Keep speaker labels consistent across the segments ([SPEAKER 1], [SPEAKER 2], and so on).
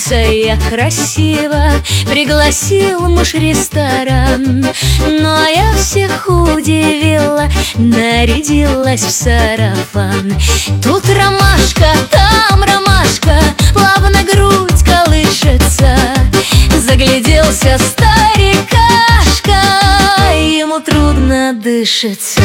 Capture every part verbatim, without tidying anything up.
[SPEAKER 1] Одеться я красиво, пригласил муж в ресторан. Но я всех удивила, нарядилась в сарафан. Тут ромашка, там ромашка, плавно грудь колышется. Загляделся старикашка, ему трудно дышится.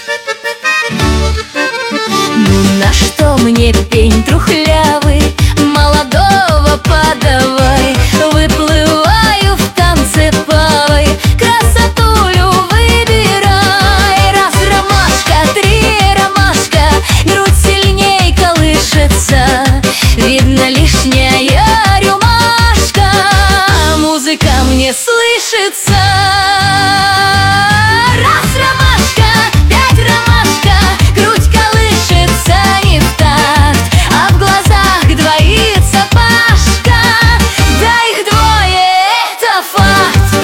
[SPEAKER 1] Ну на что мне пень трухлявый, молодого подавай. Выплываю в танце павой, красотулю выбирай. Раз ромашка, три ромашка, грудь сильней колышется. Видно лишняя рюмашка, музыка мне слышится. Раз ромашка, пять ромашка, грудь колышется не в такт, а в глазах двоится Пашка. Да их двое, это факт.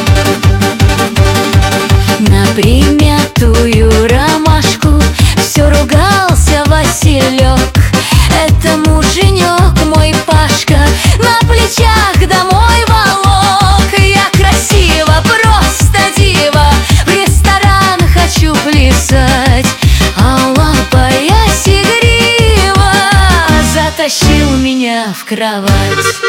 [SPEAKER 1] На примятую ромашку все ругался Василек. Это муженек мой Пашка, на плечах домой волок. Я красиво, просто дива, в ресторан хочу плясать, а лапаясь игриво затащил меня в кровать.